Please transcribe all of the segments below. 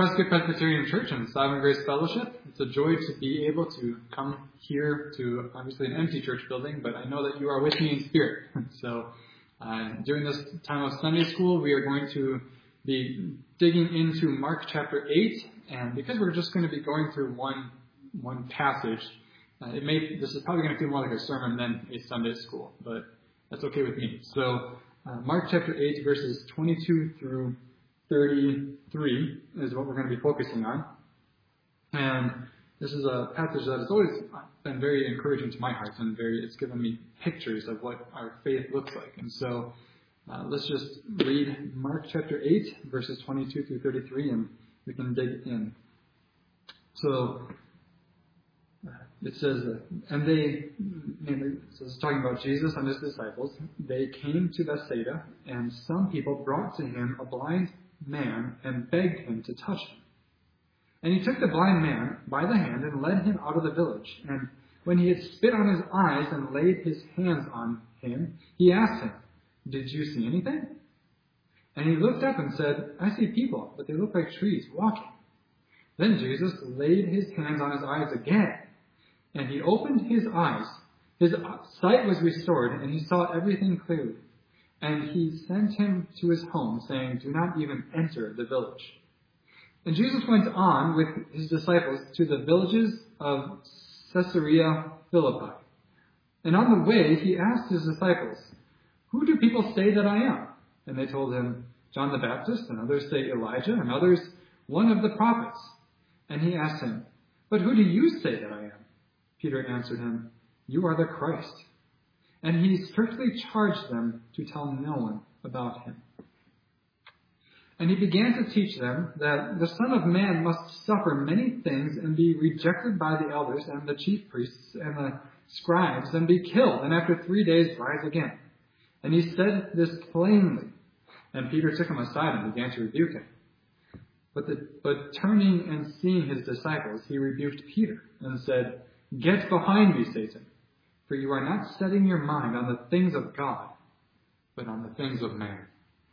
Prescott Presbyterian Church and Sovereign Grace Fellowship. It's a joy to be able to come here to obviously an empty church building, but I know that you are with me in spirit. So during this time of Sunday school, we are going to be digging into Mark chapter 8, and because we're just going to be going through one passage, this is probably going to feel more like a sermon than a Sunday school, but that's okay with me. So Mark chapter 8, verses 22 through 33 is what we're going to be focusing on. And this is a passage that has always been very encouraging to my heart, and it's given me pictures of what our faith looks like. And so let's just read Mark chapter 8, verses 22 through 33, and we can dig in. So it says, this is talking about Jesus and his disciples. They came to Bethsaida, and some people brought to him a blind man and begged him to touch him. And he took the blind man by the hand and led him out of the village. And when he had spit on his eyes and laid his hands on him, he asked him, "Did you see anything?" And he looked up and said, "I see people, but they look like trees walking." Then Jesus laid his hands on his eyes again, and he opened his eyes. His sight was restored, and he saw everything clearly. And he sent him to his home, saying, "Do not even enter the village." And Jesus went on with his disciples to the villages of Caesarea Philippi. And on the way, he asked his disciples, "Who do people say that I am?" And they told him, "John the Baptist, and others say Elijah, and others one of the prophets." And he asked him, "But who do you say that I am?" Peter answered him, "You are the Christ." And he strictly charged them to tell no one about him. And he began to teach them that the Son of Man must suffer many things and be rejected by the elders and the chief priests and the scribes and be killed, and after 3 days rise again. And he said this plainly. And Peter took him aside and began to rebuke him. But turning and seeing his disciples, he rebuked Peter and said, "Get behind me, Satan, for you are not setting your mind on the things of God, but on the things of man."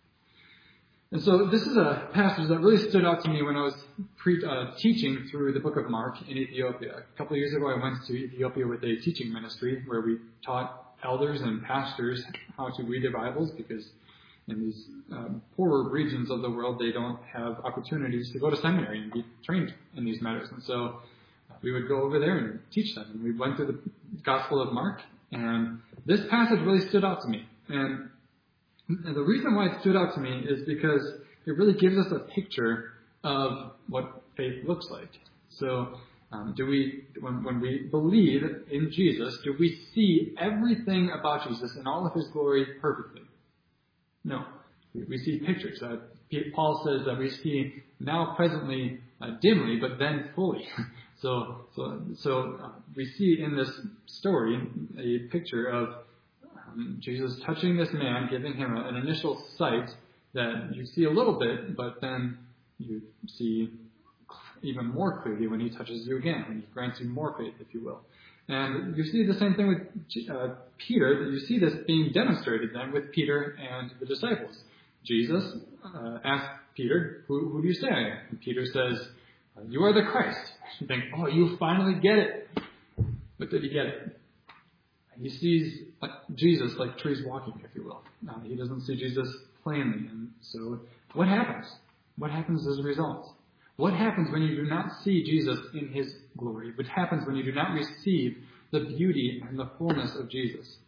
And so this is a passage that really stood out to me when I was teaching through the book of Mark in Ethiopia. A couple of years ago, I went to Ethiopia with a teaching ministry where we taught elders and pastors how to read their Bibles, because in these poorer regions of the world, they don't have opportunities to go to seminary and be trained in these matters. And so we would go over there and teach them. And we went through the Gospel of Mark, and this passage really stood out to me. And the reason why it stood out to me is because it really gives us a picture of what faith looks like. So when we believe in Jesus, do we see everything about Jesus in all of his glory perfectly? No. We see pictures. Paul says that we see now presently dimly, but then fully. So we see in this story a picture of Jesus touching this man, giving him an initial sight that you see a little bit, but then you see even more clearly when he touches you again, when he grants you more faith, if you will. And you see the same thing with Peter. You see this being demonstrated then with Peter and the disciples. Jesus asked Peter, who do you say I am? And Peter says, "You are the Christ." You think, "Oh, you finally get it." But did he get it? He sees Jesus like trees walking, if you will. He doesn't see Jesus plainly. And so what happens? What happens as a result? What happens when you do not see Jesus in his glory? What happens when you do not receive the beauty and the fullness of Jesus?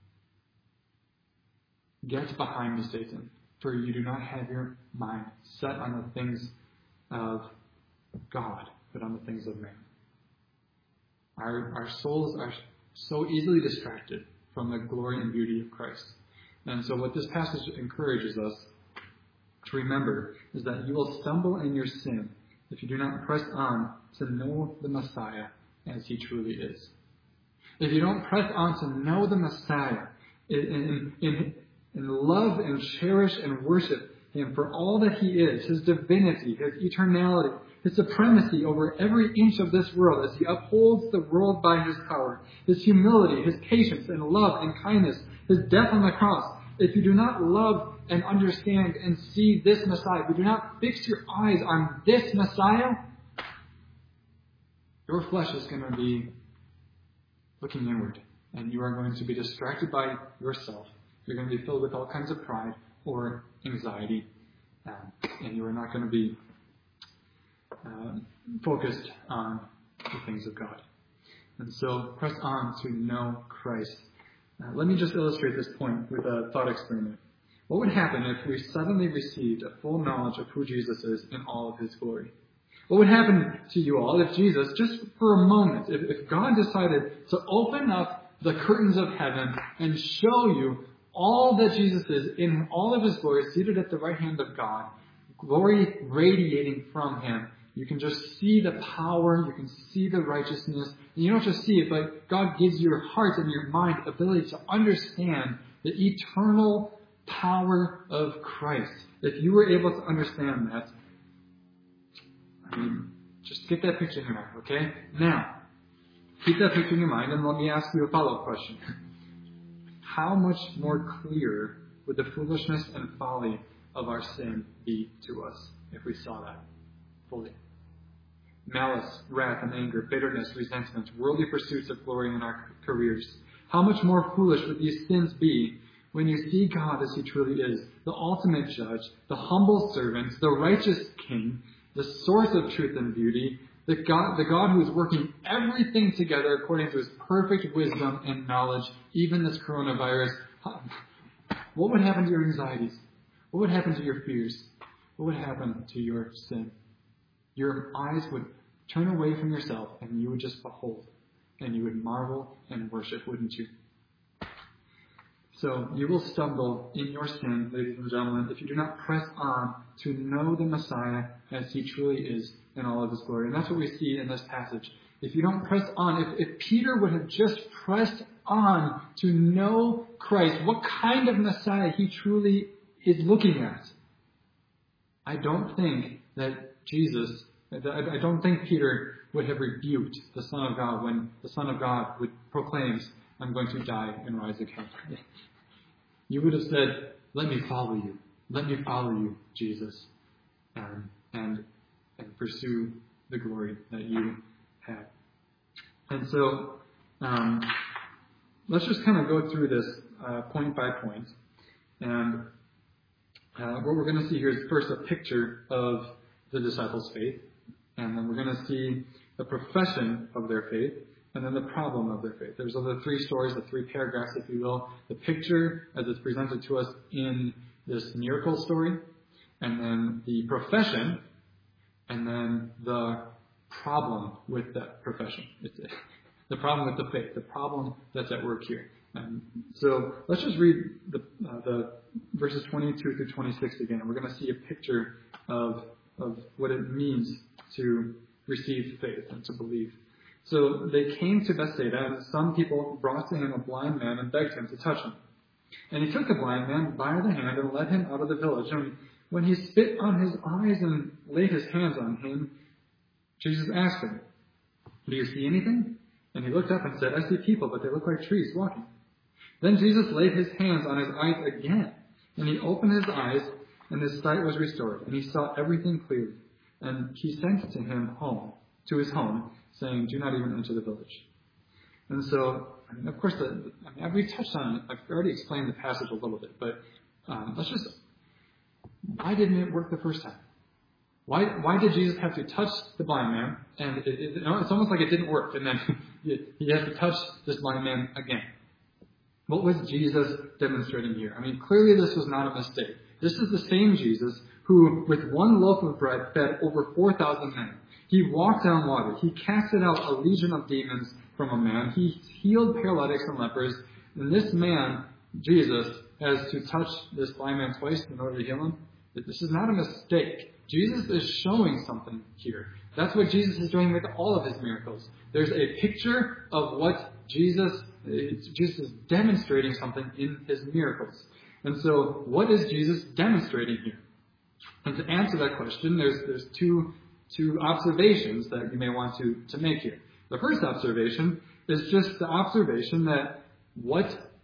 "Get behind me, Satan, for you do not have your mind set on the things of God, but on the things of man." Our souls are so easily distracted from the glory and beauty of Christ. And so what this passage encourages us to remember is that you will stumble in your sin if you do not press on to know the Messiah as he truly is. If you don't press on to know the Messiah in love and cherish and worship him for all that he is, his divinity, his eternality, his supremacy over every inch of this world as he upholds the world by his power, his humility, his patience and love and kindness, his death on the cross. If you do not love and understand and see this Messiah, if you do not fix your eyes on this Messiah, your flesh is going to be looking inward, and you are going to be distracted by yourself. You're going to be filled with all kinds of pride or anxiety, and you are not going to be focused on the things of God. And so press on to know Christ. Let me just illustrate this point with a thought experiment. What would happen if we suddenly received a full knowledge of who Jesus is in all of his glory? What would happen to you all if Jesus, just for a moment, if God decided to open up the curtains of heaven and show you all that Jesus is in all of his glory, seated at the right hand of God, glory radiating from him? You can just see the power, you can see the righteousness, and you don't just see it, but God gives your heart and your mind ability to understand the eternal power of Christ. If you were able to understand that, just get that picture in your mind, okay? Now, keep that picture in your mind, and let me ask you a follow-up question. How much more clear would the foolishness and folly of our sin be to us if we saw that fully? Malice, wrath, and anger, bitterness, resentment, worldly pursuits of glory in our careers. How much more foolish would these sins be when you see God as he truly is, the ultimate judge, the humble servant, the righteous king, the source of truth and beauty, the God who is working everything together according to his perfect wisdom and knowledge, even this coronavirus. What would happen to your anxieties? What would happen to your fears? What would happen to your sin? Your eyes would turn away from yourself and you would just behold, and you would marvel and worship, wouldn't you? So you will stumble in your sin, ladies and gentlemen, if you do not press on to know the Messiah as he truly is in all of his glory. And that's what we see in this passage. If you don't press on, if Peter would have just pressed on to know Christ, what kind of Messiah he truly is looking at, I don't think Peter would have rebuked the Son of God when the Son of God proclaims, I'm going to die and rise again. You would have said, let me follow you. Let me follow you, Jesus, and pursue the glory that you have. And so, let's just kind of go through this point by point. And what we're going to see here is first a picture of the disciples' faith, and then we're going to see the profession of their faith, and then the problem of their faith. There's the three stories, the three paragraphs, if you will. The picture as it's presented to us in this miracle story, and then the profession, and then the problem with that profession. It's the problem with the faith, the problem that's at work here. And so let's just read the verses 22 through 26 again. We're going to see a picture of what it means to receive faith and to believe. So they came to Bethsaida, and some people brought to him a blind man and begged him to touch him. And he took the blind man by the hand and led him out of the village. And when he spit on his eyes and laid his hands on him, Jesus asked him, do you see anything? And he looked up and said, I see people, but they look like trees walking. Then Jesus laid his hands on his eyes again, and he opened his eyes, and his sight was restored, and he saw everything clearly. And he sent to his home, saying, do not even enter the village. And so, of course, we touched on it. I've already explained the passage a little bit, but why didn't it work the first time? Why did Jesus have to touch the blind man? And it's almost like it didn't work, and then he had to touch this blind man again. What was Jesus demonstrating here? Clearly this was not a mistake. This is the same Jesus who, with one loaf of bread, fed over 4,000 men. He walked on water. He casted out a legion of demons from a man. He healed paralytics and lepers. And this man, Jesus, has to touch this blind man twice in order to heal him. This is not a mistake. Jesus is showing something here. That's what Jesus is doing with all of his miracles. There's a picture of what Jesus is demonstrating something in his miracles. And so, what is Jesus demonstrating here? And to answer that question, there's two observations that you may want to make here. The first observation is just the observation that what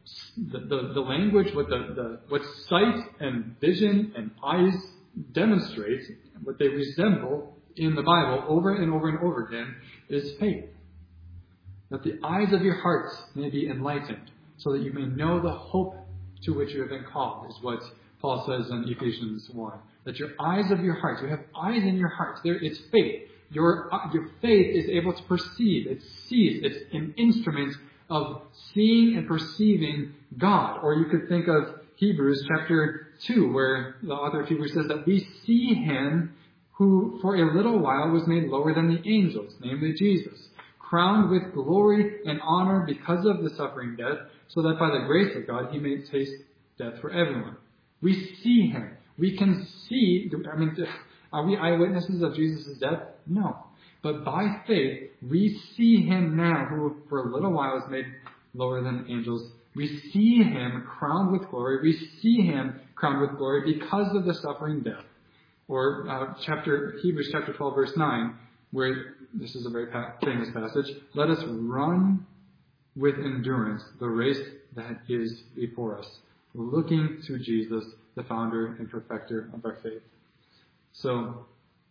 the language, what sight and vision and eyes demonstrate, what they resemble in the Bible over and over and over again, is faith. That the eyes of your hearts may be enlightened, so that you may know the hope to which you have been called, is what Paul says in Ephesians 1. That your eyes of your hearts, you have eyes in your hearts. It's faith. Your faith is able to perceive. It sees. It's an instrument of seeing and perceiving God. Or you could think of Hebrews chapter 2, where the author of Hebrews says that we see him who for a little while was made lower than the angels, namely Jesus, crowned with glory and honor because of the suffering death, so that by the grace of God he may taste death for everyone. We see him. We can see, are we eyewitnesses of Jesus' death? No. But by faith, we see him now, who for a little while was made lower than angels. We see him crowned with glory. We see him crowned with glory because of the suffering death. Or Hebrews chapter 12, verse 9, where this is a very famous passage. Let us run with endurance the race that is before us, looking to Jesus, the founder and perfecter of our faith. So,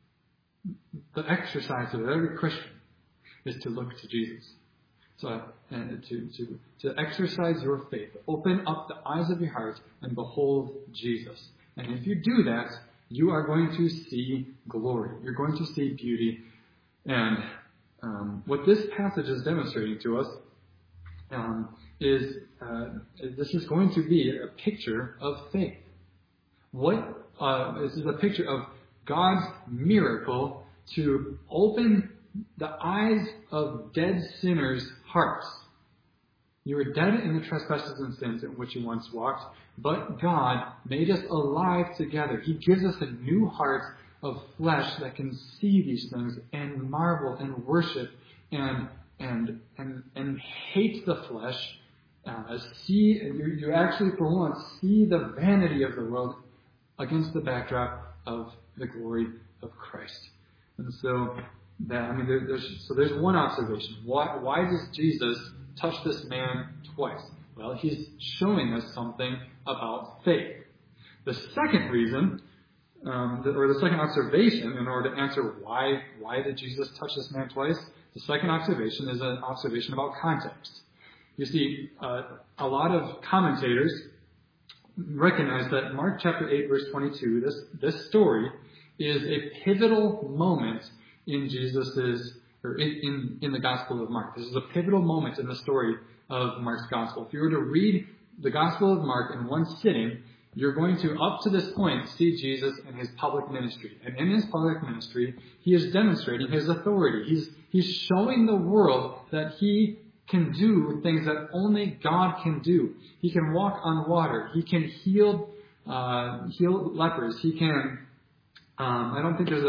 the exercise of every Christian is to look to Jesus. So, and to exercise your faith, open up the eyes of your heart and behold Jesus. And if you do that, you are going to see glory. You're going to see beauty. And what this passage is demonstrating to us is this is going to be a picture of faith. This is a picture of God's miracle to open the eyes of dead sinners' hearts. You were dead in the trespasses and sins in which you once walked, but God made us alive together. He gives us a new heart of flesh that can see these things and marvel and worship and hate the flesh. You actually for once see the vanity of the world against the backdrop of the glory of Christ. And so there's one observation. Why does Jesus touch this man twice? Well, he's showing us something about faith. The second reason, or the second observation, in order to answer why did Jesus touch this man twice, the second observation is an observation about context. You see, a lot of commentators recognize that Mark chapter 8, verse 22, this story is a pivotal moment in in the Gospel of Mark. This is a pivotal moment in the story of Mark's Gospel. If you were to read the Gospel of Mark in one sitting, you're going to, up to this point, see Jesus in his public ministry. And in his public ministry, he is demonstrating his authority. He's showing the world that he can do things that only God can do. He can walk on water. He can heal lepers. He can. I don't think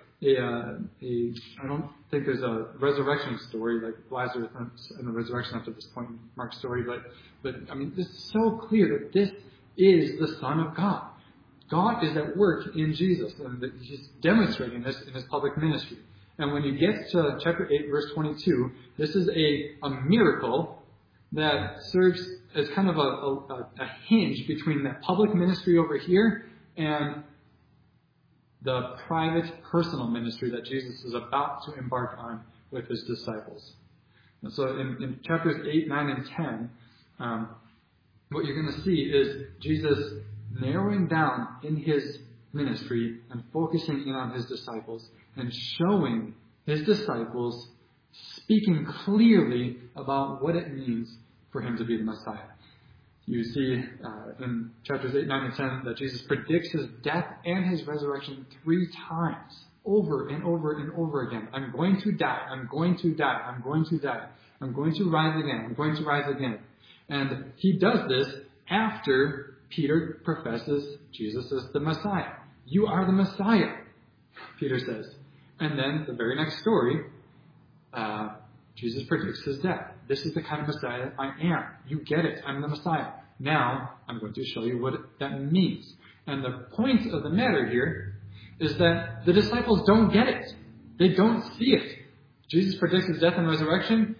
there's a resurrection story like Lazarus and the resurrection after this point in Mark's story. But this is so clear that this is the Son of God. God is at work in Jesus, and he's demonstrating this in his public ministry. And when you get to chapter 8, verse 22, this is a miracle that serves as kind of a hinge between that public ministry over here and the private, personal ministry that Jesus is about to embark on with his disciples. And so in chapters 8, 9, and 10, what you're going to see is Jesus narrowing down in his ministry and focusing in on his disciples and showing his disciples, speaking clearly about what it means for him to be the Messiah. You see in chapters 8, 9, and 10 that Jesus predicts his death and his resurrection 3 times, over and over and over again. I'm going to die. I'm going to die. I'm going to die. I'm going to rise again. I'm going to rise again. And he does this after Peter professes Jesus as the Messiah. You are the Messiah, Peter says. And then the very next story, Jesus predicts his death. This is the kind of Messiah I am. You get it. I'm the Messiah. Now, I'm going to show you what that means. And the point of the matter here is that the disciples don't get it. They don't see it. Jesus predicts his death and resurrection,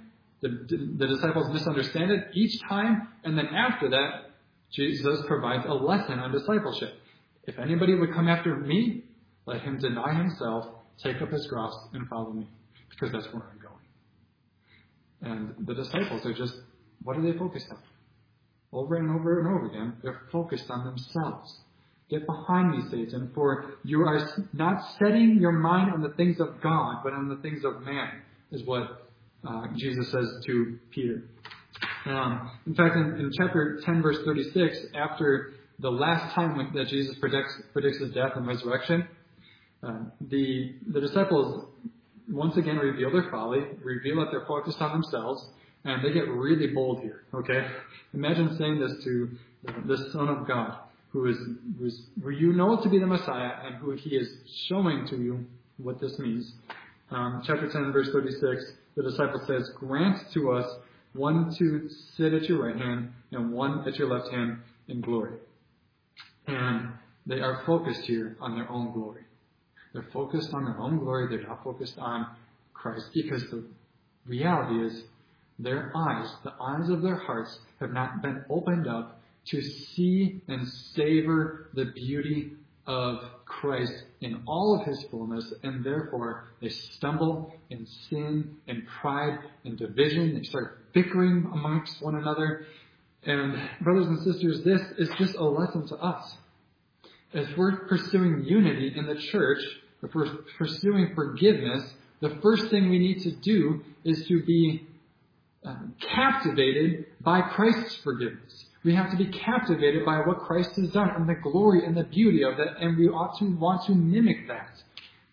The disciples misunderstand it each time, and then after that, Jesus provides a lesson on discipleship. If anybody would come after me, let him deny himself, take up his cross, and follow me, because that's where I'm going. And the disciples are just, what are they focused on? Over and over and over again, they're focused on themselves. Get behind me, Satan, for you are not setting your mind on the things of God, but on the things of man, is what Jesus says to Peter. In fact, in chapter 10, verse 36, after the last time that Jesus predicts his death and resurrection, the disciples once again reveal their folly, reveal that they're focused on themselves, and they get really bold here. Okay, imagine saying this to the Son of God, who you know to be the Messiah, and who he is showing to you what this means. Chapter 10, verse 36, the disciple says, "Grant to us one to sit at your right hand and one at your left hand in glory." And they are focused here on their own glory. They're focused on their own glory. They're not focused on Christ, because the reality is their eyes, the eyes of their hearts, have not been opened up to see and savor the beauty of Christ in all of his fullness, and therefore they stumble in sin and pride and division. They start bickering amongst one another. And brothers and sisters, this is just a lesson to us. If we're pursuing unity in the church, if we're pursuing forgiveness, the first thing we need to do is to be captivated by Christ's forgiveness. We have to be captivated by what Christ has done and the glory and the beauty of it, and we ought to want to mimic that.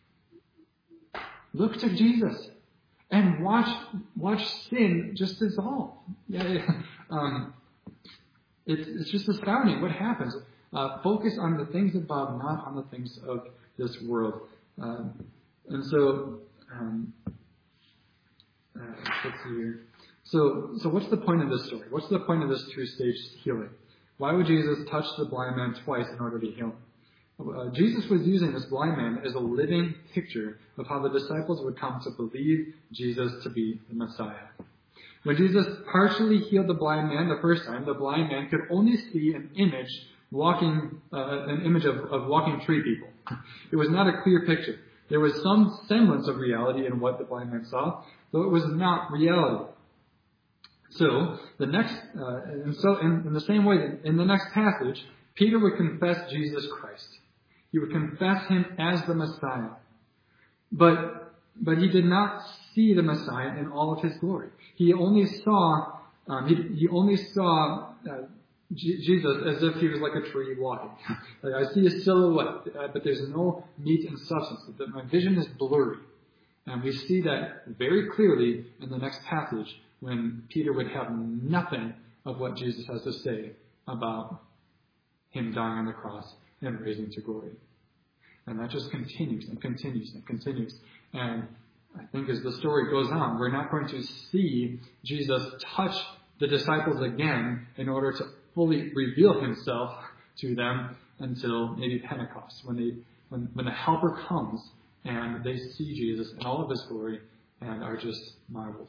Look to Jesus and watch sin just dissolve. It's just astounding what happens. Focus on the things above, not on the things of this world. And so, let's see here. So what's the point of this story? What's the point of this two-stage healing? Why would Jesus touch the blind man twice in order to heal him? Jesus was using this blind man as a living picture of how the disciples would come to believe Jesus to be the Messiah. When Jesus partially healed the blind man the first time, the blind man could only see an image of walking tree people. It was not a clear picture. There was some semblance of reality in what the blind man saw, though it was not reality. So in the same way, in the next passage, Peter would confess Jesus Christ. He would confess him as the Messiah. But he did not see the Messiah in all of his glory. He only saw Jesus as if he was like a tree walking. Like, I see a silhouette, but there's no meat and substance. My vision is blurry. And we see that very clearly in the next passage, when Peter would have nothing of what Jesus has to say about him dying on the cross and raising to glory. And that just continues and continues and continues. And I think as the story goes on, we're not going to see Jesus touch the disciples again in order to fully reveal himself to them until maybe Pentecost, when the Helper comes and they see Jesus in all of his glory and are just marveled.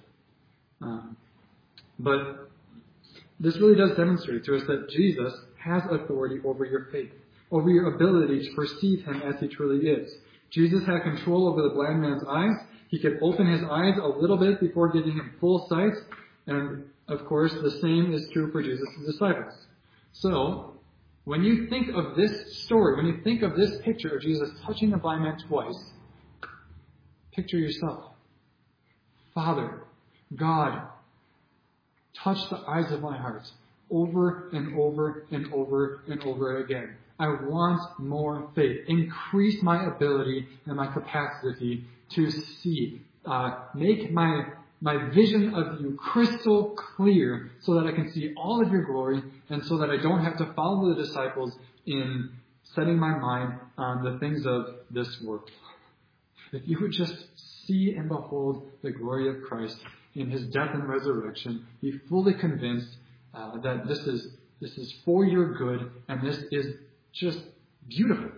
But this really does demonstrate to us that Jesus has authority over your faith, over your ability to perceive him as he truly is. Jesus had control over the blind man's eyes. He could open his eyes a little bit before giving him full sight. And, of course, the same is true for Jesus' disciples. So, when you think of this story, when you think of this picture of Jesus touching the blind man twice, picture yourself. Father, God, touch the eyes of my heart over and over and over and over again. I want more faith. Increase my ability and my capacity to see. Make my vision of you crystal clear so that I can see all of your glory and so that I don't have to follow the disciples in setting my mind on the things of this world. If you would just see and behold the glory of Christ in his death and resurrection, be fully convinced that this is for your good and this is just beautiful.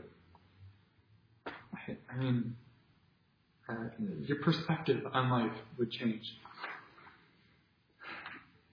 I mean, your perspective on life would change.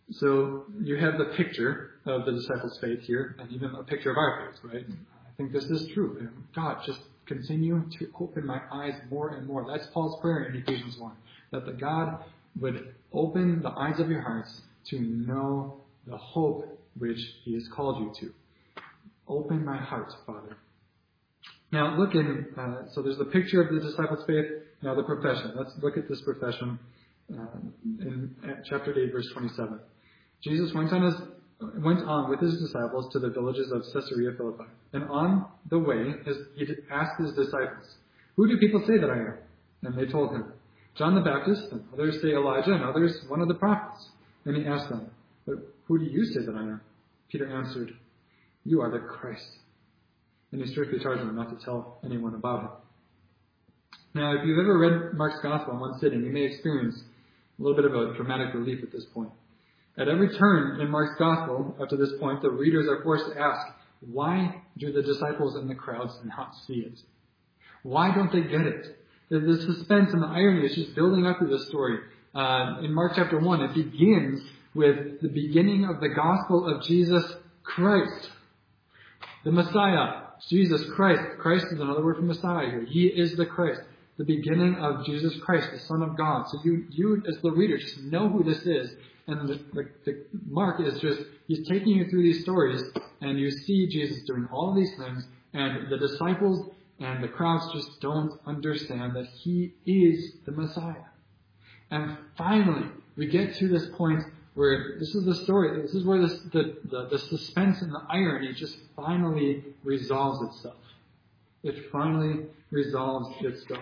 So you have the picture of the disciples' faith here, and even a picture of our faith, right? I think this is true. And God, just continue to open my eyes more and more. That's Paul's prayer in Ephesians 1, that the God would open the eyes of your hearts to know the hope which He has called you to. Open my heart, Father. Now look in, so there's the picture of the disciples' faith, now the profession. Let's look at this profession in chapter 8, verse 27. Jesus went on with his disciples to the villages of Caesarea Philippi. And on the way, he asked his disciples, "Who do people say that I am?" And they told him, "John the Baptist, and others say Elijah, and others one of the prophets." And he asked them, "But who do you say that I am?" Peter answered, "You are the Christ." And he strictly charged them not to tell anyone about it. Now, if you've ever read Mark's Gospel in one sitting, you may experience a little bit of a dramatic relief at this point. At every turn in Mark's Gospel, up to this point, the readers are forced to ask, why do the disciples and the crowds not see it? Why don't they get it? The suspense and the irony is just building up through this story. In Mark chapter 1, it begins with the beginning of the gospel of Jesus Christ, the Messiah. Jesus Christ. Christ is another word for Messiah here. He is the Christ. The beginning of Jesus Christ, the Son of God. So you as the reader just know who this is. And the Mark is just, he's taking you through these stories, and you see Jesus doing all of these things, and the disciples and the crowds just don't understand that He is the Messiah. And finally, we get to this point where this is the story. This is where the suspense and the irony just finally resolves itself. It finally resolves itself.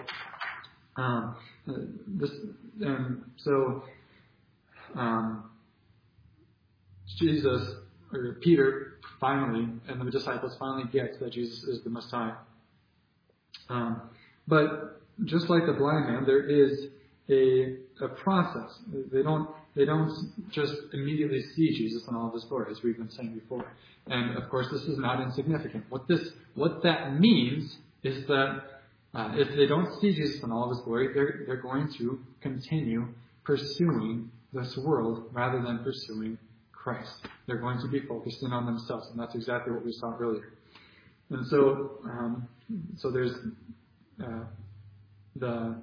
Jesus, or Peter, finally, and the disciples finally get that Jesus is the Messiah. But just like the blind man, there is a process. They don't just immediately see Jesus in all of His glory, as we've been saying before. And of course, this is not insignificant. What that means is that if they don't see Jesus in all of His glory, they're going to continue pursuing this world rather than pursuing Christ. They're going to be focused in on themselves, and that's exactly what we saw earlier. And so there's the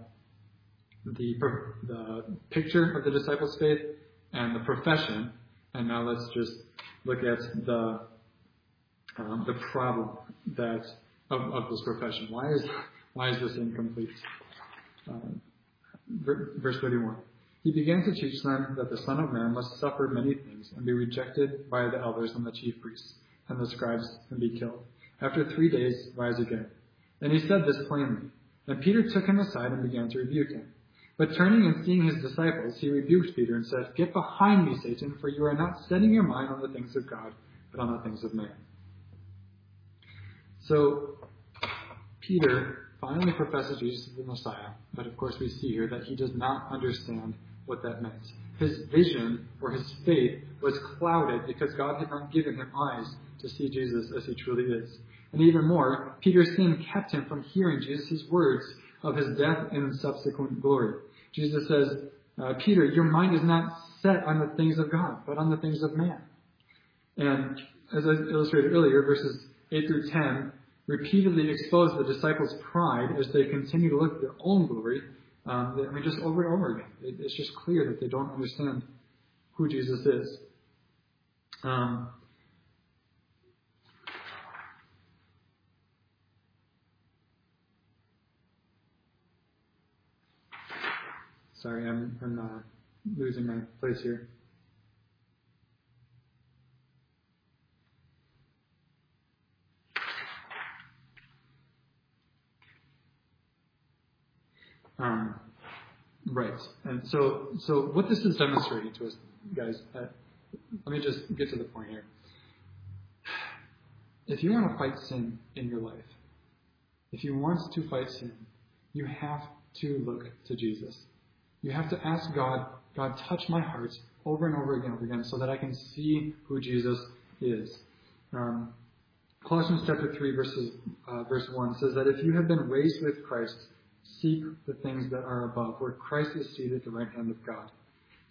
picture of the disciples' faith and the profession, and now let's just look at the problem of this profession. Why is this incomplete? Verse 31. He began to teach them that the Son of Man must suffer many things and be rejected by the elders and the chief priests and the scribes and be killed. After 3 days, rise again. And he said this plainly. And Peter took him aside and began to rebuke him. But turning and seeing his disciples, he rebuked Peter and said, "Get behind me, Satan, for you are not setting your mind on the things of God, but on the things of man." So, Peter finally professes Jesus as the Messiah, but of course we see here that he does not understand what that meant. His vision or his faith was clouded because God had not given him eyes to see Jesus as He truly is. And even more, Peter's sin kept him from hearing Jesus' words of His death and subsequent glory. Jesus says, Peter, your mind is not set on the things of God, but on the things of man. And as I illustrated earlier, verses 8 through 10 repeatedly expose the disciples' pride as they continue to look at their own glory. Just over and over again. It's just clear that they don't understand who Jesus is. Sorry, I'm losing my place here. Right. And so what this is demonstrating to us, guys, let me just get to the point here. If you want to fight sin in your life, if you want to fight sin, you have to look to Jesus. You have to ask God, touch my heart over and over again so that I can see who Jesus is. Colossians chapter 3 verse 1 says that if you have been raised with Christ, seek the things that are above, where Christ is seated at the right hand of God.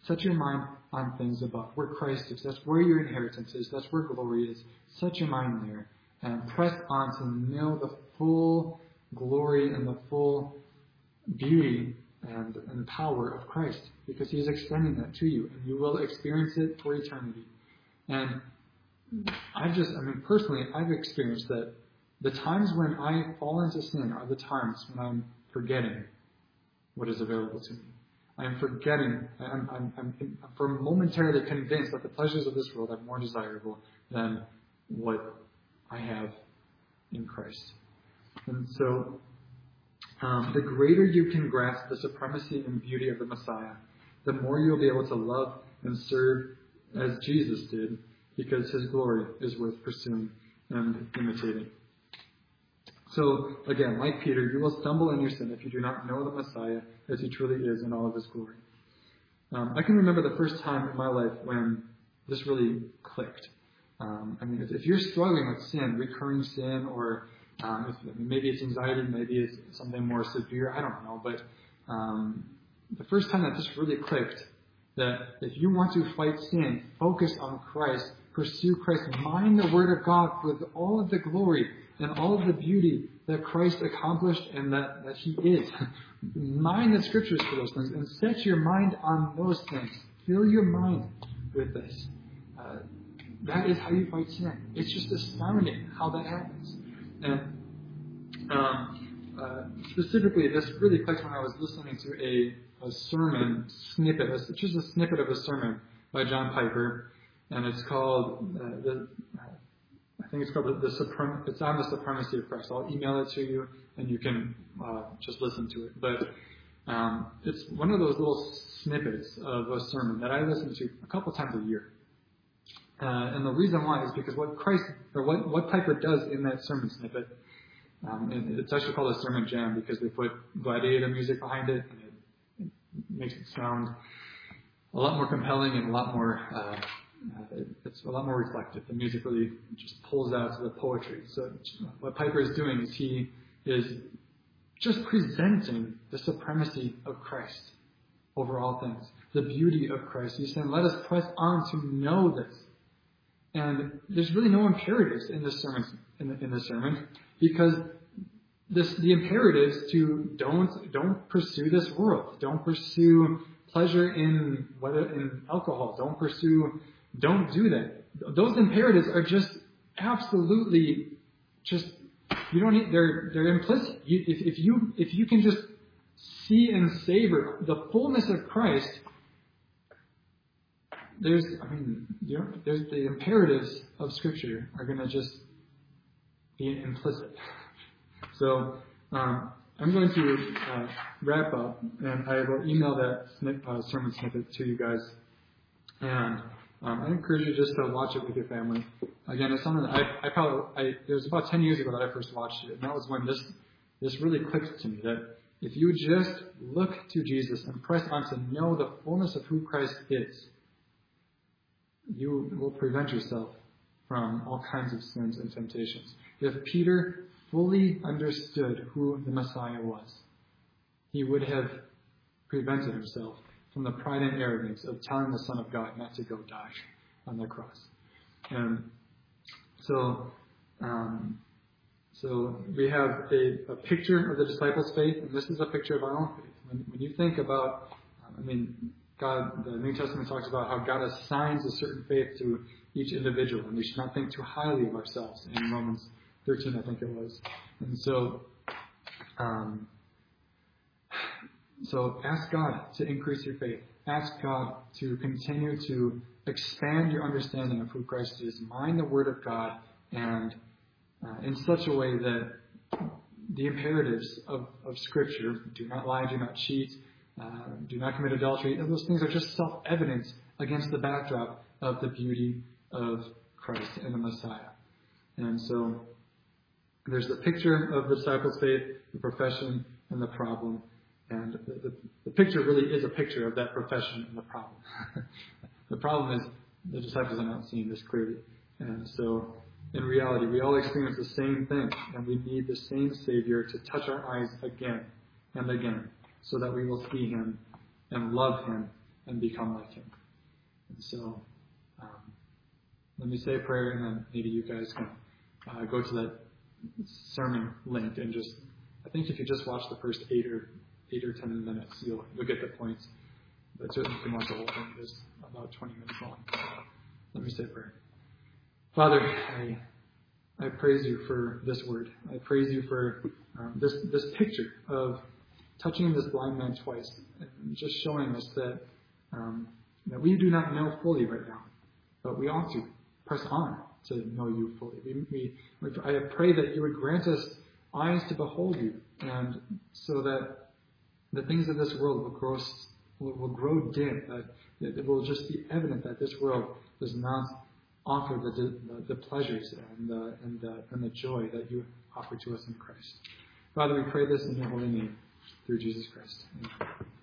Set your mind on things above, where Christ is. That's where your inheritance is. That's where glory is. Set your mind there and press on to know the full glory and the full beauty and power of Christ, because he is extending that to you, and you will experience it for eternity. And personally, I've experienced that the times when I fall into sin are the times when I'm forgetting what is available to me. I'm forgetting, I'm for momentarily convinced that the pleasures of this world are more desirable than what I have in Christ. And so, the greater you can grasp the supremacy and beauty of the Messiah, the more you'll be able to love and serve as Jesus did, because his glory is worth pursuing and imitating. So, again, like Peter, you will stumble in your sin if you do not know the Messiah as he truly is in all of his glory. I can remember the first time in my life when this really clicked. If you're struggling with sin, recurring sin, or maybe it's anxiety, maybe it's something more severe, I don't know. But the first time that this really clicked, that if you want to fight sin, focus on Christ, pursue Christ, mind the Word of God with all of the glory and all of the beauty that Christ accomplished and that he is. Mind the Scriptures for those things and set your mind on those things. Fill your mind with this. That is how you fight sin. It's just astounding how that happens. And specifically, this really clicked when I was listening to a sermon snippet. It's just a snippet of a sermon by John Piper, and it's called it's on the supremacy of Christ. I'll email it to you, and you can just listen to it. But it's one of those little snippets of a sermon that I listen to a couple times a year. And the reason why is because what Piper does in that sermon snippet, it's actually called a sermon jam because they put gladiator music behind it, and it makes it sound a lot more compelling and a lot more. It's a lot more reflective. The music really just pulls out to the poetry. So what Piper is doing is he is just presenting the supremacy of Christ over all things, the beauty of Christ. He's saying, let us press on to know this. And there's really no imperatives in this sermon, in the sermon, because the imperatives to don't pursue this world, don't pursue pleasure in alcohol, don't do that. Those imperatives are just absolutely you don't need. They're implicit. If you can just see and savor the fullness of Christ, there's the imperatives of Scripture are going to just be implicit. So I'm going to wrap up, and I will email that sermon snippet to you guys. And I encourage you just to watch it with your family. Again, it's something that it was about 10 years ago that I first watched it, and that was when this really clicked to me, that if you just look to Jesus and press on to know the fullness of who Christ is, you will prevent yourself from all kinds of sins and temptations. If Peter fully understood who the Messiah was, he would have prevented himself from the pride and arrogance of telling the Son of God not to go die on the cross. And so we have a picture of the disciples' faith, and this is a picture of our own faith. When you think about, God, the New Testament talks about how God assigns a certain faith to each individual, and we should not think too highly of ourselves in Romans 13, I think it was. And so ask God to increase your faith. Ask God to continue to expand your understanding of who Christ is. Mind the Word of God, and in such a way that the imperatives of Scripture, do not lie, do not cheat, do not commit adultery, those things are just self-evident against the backdrop of the beauty of Christ and the Messiah. And so there's the picture of the disciples' faith, the profession, and the problem. And the picture really is a picture of that profession and the problem. The problem is the disciples are not seeing this clearly. And so in reality, we all experience the same thing, and we need the same Savior to touch our eyes again and again, so that we will see Him and love Him and become like him. And so, let me say a prayer, and then maybe you guys can go to that sermon link and just, I think if you just watch the first 8 or 10 minutes, you'll get the points. But certainly you can watch the whole thing. It's about 20 minutes long. Let me say a prayer. Father, I praise you for this word. I praise you for this picture of touching this blind man twice and just showing us that we do not know fully right now, but we ought to press on to know you fully. I pray that you would grant us eyes to behold you, and so that the things of this world will grow dim, that it will just be evident that this world does not offer the pleasures and the joy that you offer to us in Christ. Father, we pray this in your holy name, through Jesus Christ. Amen.